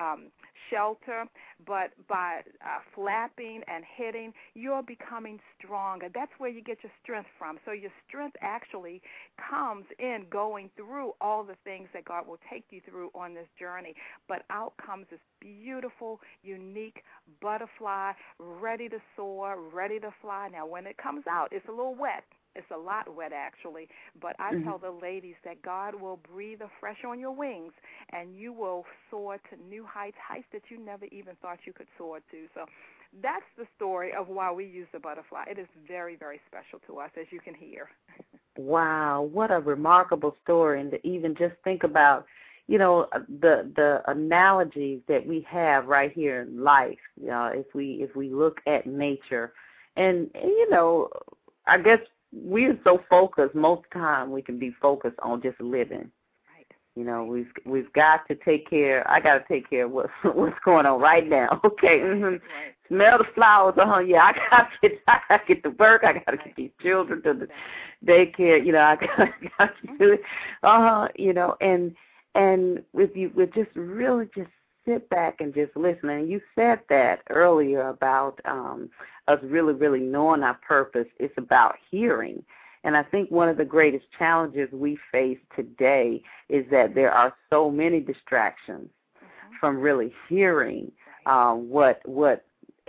shelter, but by flapping and hitting, you're becoming stronger. That's where you get your strength from. So your strength actually comes in going through all the things that God will take you through on this journey. But out comes this beautiful, unique butterfly, ready to soar, ready to fly. Now, when it comes out, it's a little wet. It's a lot wet, actually, but I tell the ladies that God will breathe afresh on your wings, and you will soar to new heights that you never even thought you could soar to. So that's the story of why we use the butterfly. It is very, very special to us, as you can hear. Wow, what a remarkable story, and to even just think about, the analogies that we have right here in life. If we look at nature, and I guess we're so focused. Most of the time, we can be focused on just living. Right. We've got to take care. I got to take care of what's going on right now. Okay. Right. Smell the flowers. Yeah. I got to get to work. I got to get these children to the daycare. I got to do it. And with just really just sit back and just listen. And you said that earlier about us really, really knowing our purpose. It's about hearing. And I think one of the greatest challenges we face today is that there are so many distractions from really hearing whether,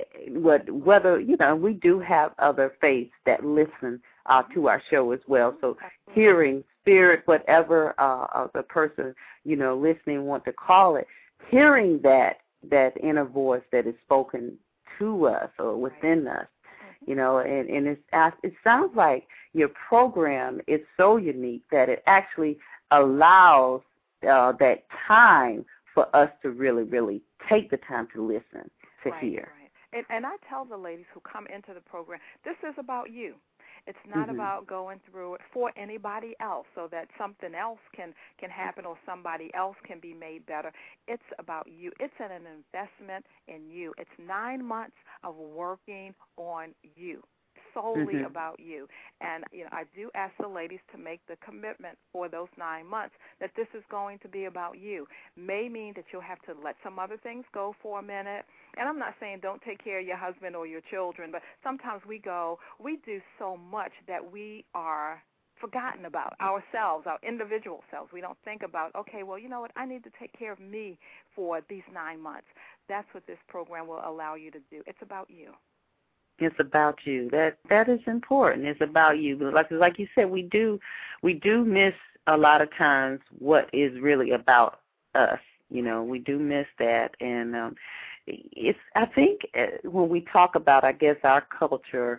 we do have other faiths that listen to our show as well. So hearing spirit, whatever the person, listening want to call it, hearing that inner voice that is spoken to us or within us, and it sounds like your program is so unique that it actually allows that time for us to really, really take the time to listen, to hear. Right. And I tell the ladies who come into the program, this is about you. It's not about going through it for anybody else so that something else can happen or somebody else can be made better. It's about you. It's an investment in you. It's 9 months of working on you, solely about you. And, I do ask the ladies to make the commitment for those 9 months that this is going to be about you. May mean that you'll have to let some other things go for a minute. And I'm not saying don't take care of your husband or your children, but sometimes we do so much that we are forgotten about ourselves, our individual selves. We don't think about, okay, well, you know what, I need to take care of me for these 9 months. That's what this program will allow you to do. It's about you. It's about you. That is important. It's about you. Like you said, we do miss a lot of times what is really about us. We do miss that, and I think when we talk about, I guess, our culture,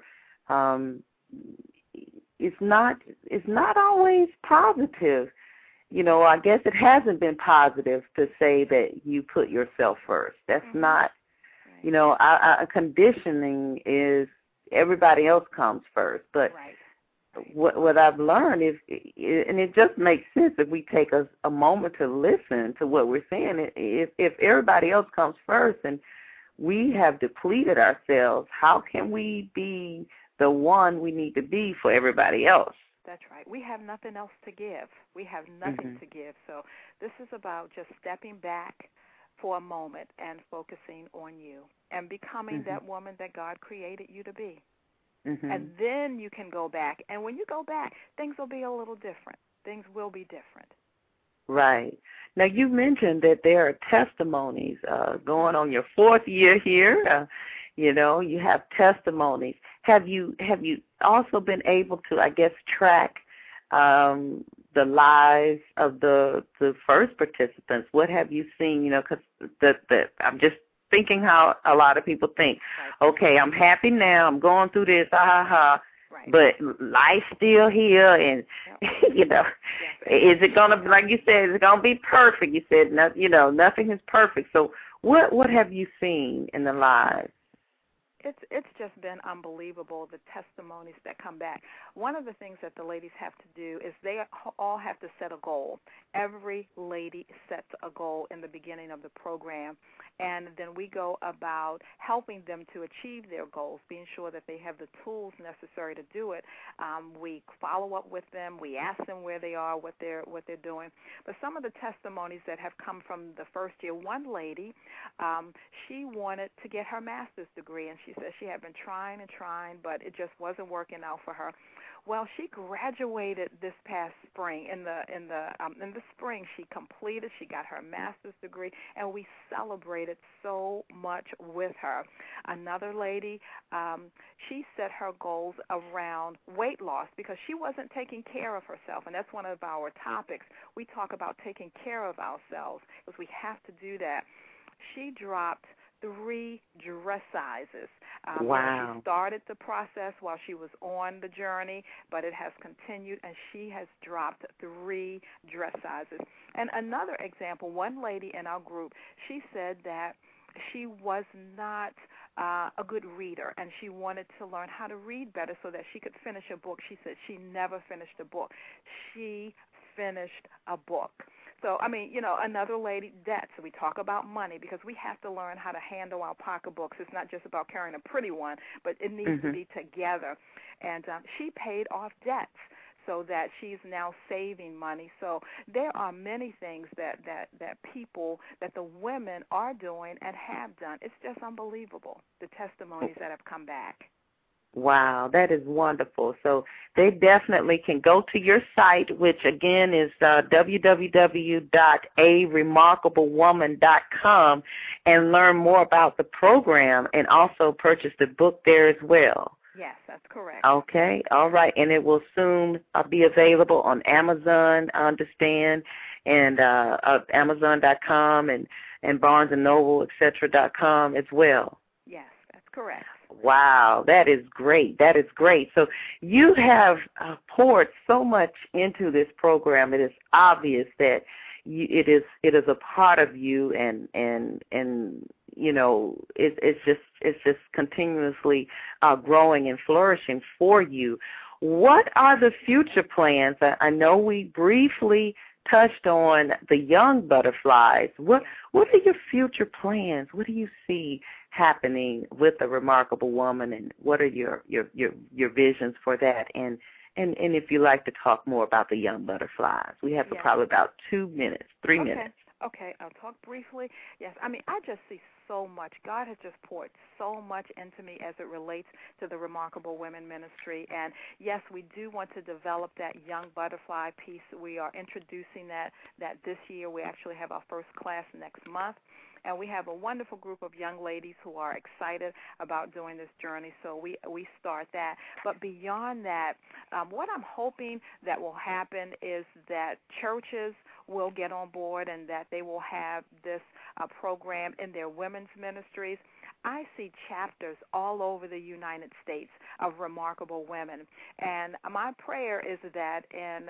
it's not always positive. I guess it hasn't been positive to say that you put yourself first. That's not. Our conditioning is everybody else comes first. But what I've learned is, and it just makes sense if we take a moment to listen to what we're saying. If everybody else comes first and we have depleted ourselves, how can we be the one we need to be for everybody else? That's right. We have nothing else to give. We have nothing to give. So this is about just stepping back for a moment and focusing on you and becoming that woman that God created you to be. And then you can go back. And when you go back, things will be a little different. Things will be different. Right. Now, you mentioned that there are testimonies going on your 4th year here. You have testimonies. Have you also been able to, I guess, track the lives of the first participants? What have you seen? Because I'm just thinking how a lot of people think. Okay, I'm happy now. I'm going through this, but life's still here, and is it gonna, like you said, is it gonna be perfect? You said, nothing is perfect. So what have you seen in the lives? It's just been unbelievable, the testimonies that come back. One of the things that the ladies have to do is they all have to set a goal. Every lady sets a goal in the beginning of the program, and then we go about helping them to achieve their goals, being sure that they have the tools necessary to do it. We follow up with them. We ask them where they are, what they're doing. But some of the testimonies that have come from the first year, one lady, she wanted to get her master's degree, and she said she had been trying, but it just wasn't working out for her. Well, she graduated this past spring. In the spring, she completed. She got her master's degree, and we celebrated so much with her. Another lady, she set her goals around weight loss because she wasn't taking care of herself, and that's one of our topics. We talk about taking care of ourselves because we have to do that. She dropped 3 dress sizes. Wow. She started the process while she was on the journey, but it has continued, and she has dropped 3 dress sizes. And another example, one lady in our group, she said that she was not a good reader, and she wanted to learn how to read better so that she could finish a book. She said she never finished a book. She finished a book. So, another lady, debts. We talk about money because we have to learn how to handle our pocketbooks. It's not just about carrying a pretty one, but it needs to be together. And she paid off debts so that she's now saving money. So there are many things that the women are doing and have done. It's just unbelievable, the testimonies that have come back. Wow, that is wonderful. So they definitely can go to your site, which again is www.aremarkablewoman.com, and learn more about the program and also purchase the book there as well. Yes, that's correct. Okay, all right. And it will soon be available on Amazon, I understand, and Amazon.com and Barnes & Noble, etc.com as well. Yes, that's correct. Wow, that is great. That is great. So you have poured so much into this program. It is obvious that it is a part of you, and you know it's just continuously growing and flourishing for you. What are the future plans? I know we briefly touched on the young butterflies. What are your future plans? What do you see happening with the Remarkable Woman, and what are your visions for that? And if you'd like to talk more about the young butterflies, we have probably about 2 minutes, 3 minutes. Okay, I'll talk briefly. Yes, I mean, I just see so much. God has just poured so much into me as it relates to the Remarkable Women Ministry. And, yes, we do want to develop that young butterfly piece. We are introducing that this year. We actually have our first class next month. And we have a wonderful group of young ladies who are excited about doing this journey, so we start that. But beyond that, what I'm hoping that will happen is that churches will get on board and that they will have this program in their women's ministries. I see chapters all over the United States of Remarkable Women, and my prayer is that in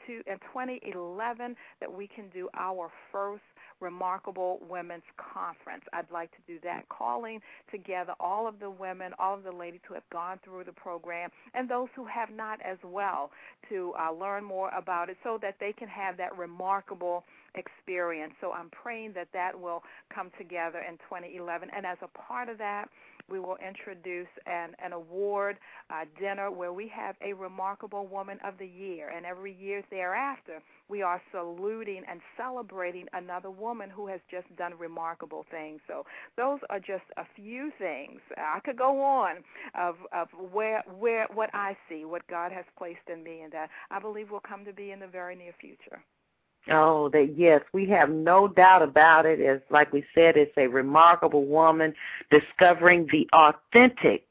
2011 that we can do our first Remarkable Women's Conference. I'd like to do that, calling together all of the women, all of the ladies who have gone through the program, and those who have not as well, to learn more about it so that they can have that remarkable experience. So I'm praying that that will come together in 2011. And as a part of that, we will introduce an award dinner where we have a Remarkable Woman of the Year. And every year thereafter, we are saluting and celebrating another woman who has just done remarkable things. So those are just a few things. I could go on of where what I see, what God has placed in me, and that I believe will come to be in the very near future. Oh, yes, we have no doubt about it. As like we said, it's a remarkable woman discovering the authentic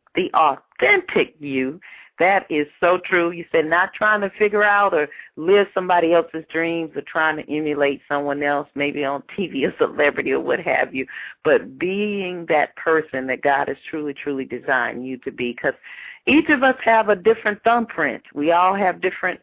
you. That is so true. You said not trying to figure out or live somebody else's dreams or trying to emulate someone else, maybe on TV, a celebrity or what have you, but being that person that God has truly, truly designed you to be. Because each of us have a different thumbprint. We all have different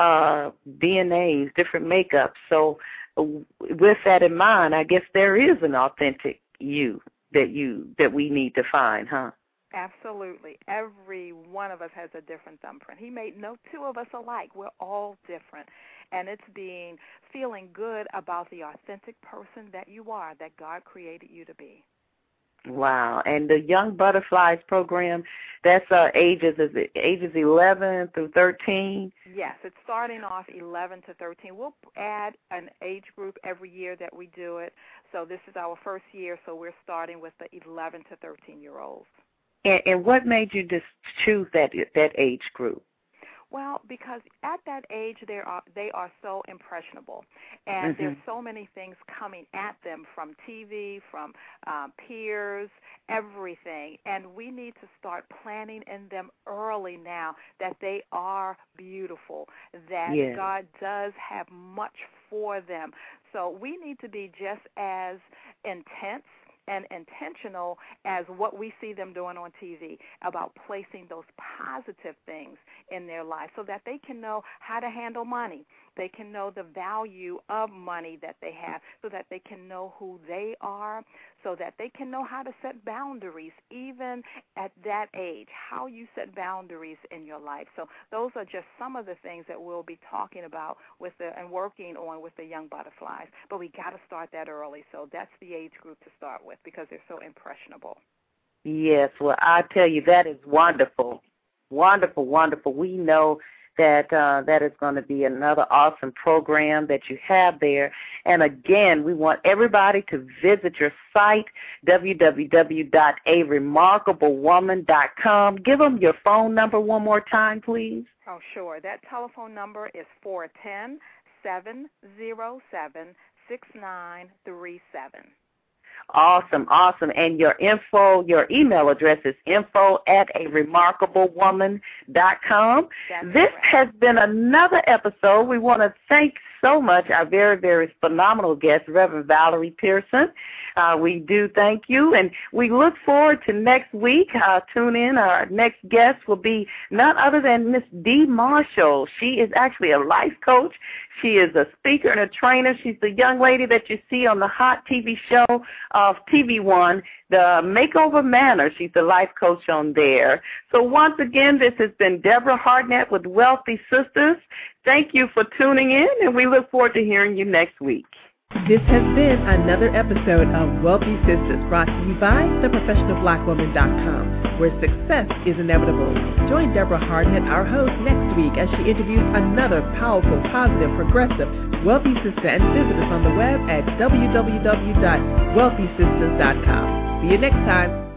DNAs, different makeups. So with that in mind, I guess there is an authentic you that we need to find, huh? Absolutely. Every one of us has a different thumbprint. He made no two of us alike. We're all different. And it's feeling good about the authentic person that you are, that God created you to be. Wow. And the Young Butterflies program, that's ages 11 through 13? Yes, it's starting off 11 to 13. We'll add an age group every year that we do it. So this is our first year, so we're starting with the 11 to 13-year-olds. And what made you just choose that age group? Well, because at that age they are so impressionable, and there's so many things coming at them from TV, from peers, everything, and we need to start planning in them early now that they are beautiful, that God does have much for them. So we need to be just as intense and intentional as what we see them doing on TV about placing those positive things in their life so that they can know how to handle money. They can know the value of money that they have, so that they can know who they are, so that they can know how to set boundaries even at that age, how you set boundaries in your life. So those are just some of the things that we'll be talking about and working on with the Young Butterflies. But we got to start that early. So that's the age group to start with because they're so impressionable. Yes, well, I tell you, that is wonderful. Wonderful, wonderful. We know that is going to be another awesome program that you have there. And again, we want everybody to visit your site, www.aremarkablewoman.com. Give them your phone number one more time, please. Oh, sure. That telephone number is 410-707-6937. Awesome. And your email address is info@aremarkablewoman.com. This has been another episode. We want to thank so much our very, very phenomenal guest, Reverend Valerie Pearson. We do thank you, and we look forward to next week. Tune in. Our next guest will be none other than Miss Dee Marshall. She is actually a life coach. She is a speaker and a trainer. She's the young lady that you see on the hot TV show of TV One, The Makeover Manor. She's the life coach on there. So once again, this has been Deborah Hardnett with Wealthy Sisters. Thank you for tuning in, and we look forward to hearing you next week. This has been another episode of Wealthy Sisters, brought to you by theprofessionalblackwoman.com, where success is inevitable. Join Deborah Hardnett, our host, next week as she interviews another powerful, positive, progressive, wealthy sister, and visit us on the web at www.wealthysisters.com. See you next time.